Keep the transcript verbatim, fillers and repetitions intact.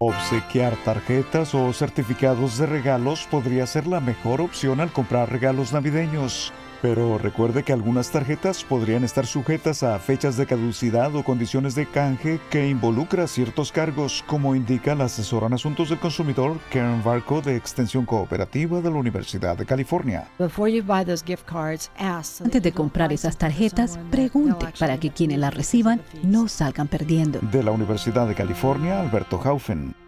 Obsequiar tarjetas o certificados de regalos podría ser la mejor opción al comprar regalos navideños. Pero recuerde que algunas tarjetas podrían estar sujetas a fechas de caducidad o condiciones de canje que involucran ciertos cargos, como indica la asesora en asuntos del consumidor Karen Barco de Extensión Cooperativa de la Universidad de California. Antes de comprar esas tarjetas, pregunte para que quienes las reciban no salgan perdiendo. De la Universidad de California, Alberto Haufen.